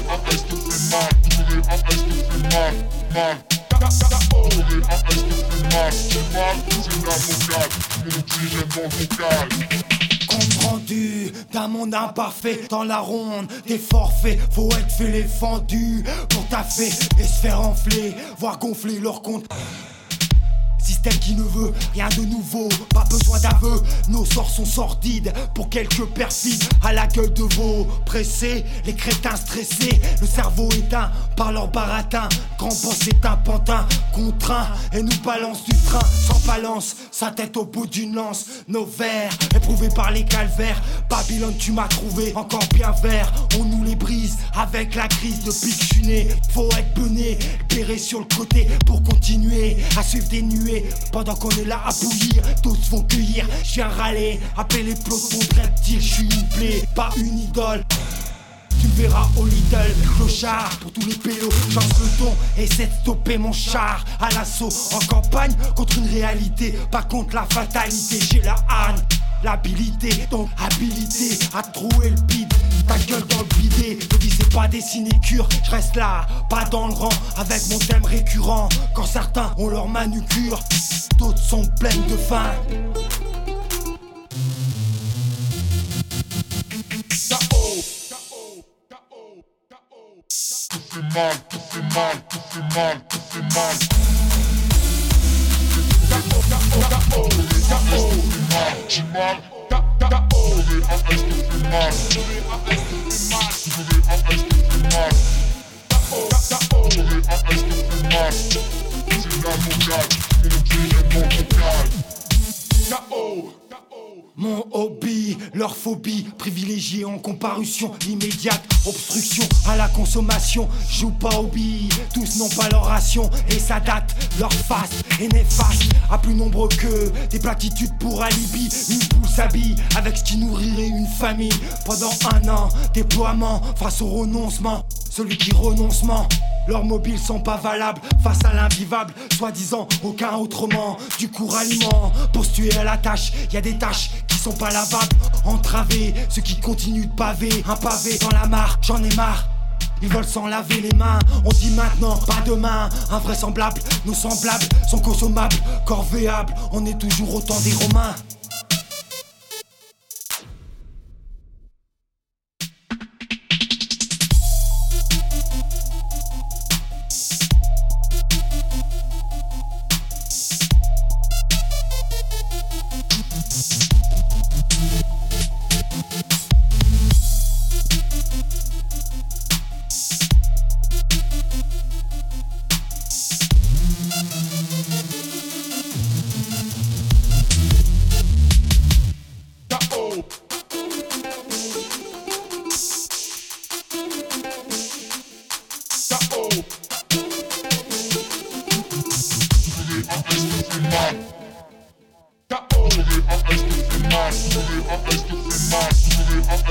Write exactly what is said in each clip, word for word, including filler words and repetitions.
A S te fait mal, W A S te fait mal, mal. W A S te fait mal, c'est mal, c'est la vocale, mon oxygène dans le vocal. Compte rendu d'un monde imparfait dans la ronde des forfaits. Faut être fait les fendus pour taffer et se faire enfler, voire gonfler leur compte. Système qui ne veut rien de nouveau, pas besoin d'aveu. Nos sorts sont sordides pour quelques perfides à la gueule de veau. Pressés, les crétins stressés, le cerveau éteint par leur baratin. Grand boss est un pantin contraint et nous balance du train sans balance, sa tête au bout d'une lance. Nos vers éprouvés par les calvaires. Babylone tu m'as trouvé encore bien vert. On nous les brise avec la crise de pique chuné. Faut être bené, terré sur le côté pour continuer à suivre des nuées. Pendant qu'on est là à bouillir, tous vont cueillir. Je viens râler, appeler les pelotons de reptiles. Je suis une plaie, pas une idole. Tu me verras au Lidl, clochard. Pour tous les pélos, change le ton. Essaie de stopper mon char à l'assaut. En campagne, contre une réalité, pas contre la fatalité. J'ai la hargne, l'habilité, donc habilité à trouer le bide. Ta gueule dans le bidet, ne dis c'est pas des sinécures. Je reste là, pas dans le rang, avec mon thème récurrent. Quand certains ont leur manucure, d'autres sont pleines de faim. Tout fait mal, tout fait mal, tout fait mal, tout fait mal. K O, K O, K O, K O, j'ai mal. W A S te fait mal, W A S te fait mal, W A S te fait mal. K O, K O, W A S te fait mal, c'est la vocale, mon oxygène dans le vocal. K O. Mon hobby, leur phobie, privilégiée en comparution immédiate, obstruction à la consommation, joue pas au billes, tous n'ont pas leur ration et ça date, leur face est néfaste, à plus nombreux que des platitudes pour alibi, une poule s'habille avec ce qui nourrirait une famille, pendant un an, déploiement face au renoncement, celui qui renoncement. Leurs mobiles sont pas valables face à l'invivable, soi-disant aucun autrement. Du coup ralliement, pour se tuer à la tâche, y a des tâches qui sont pas lavables. Entravés, ceux qui continuent de paver, un pavé dans la mare, j'en ai marre. Ils veulent s'en laver les mains, on dit maintenant, pas demain. Invraisemblable, nos semblables sont consommables, corvéables, on est toujours au temps des Romains.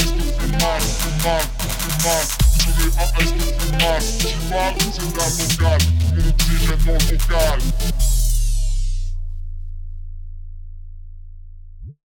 Mal, c'est la vocale.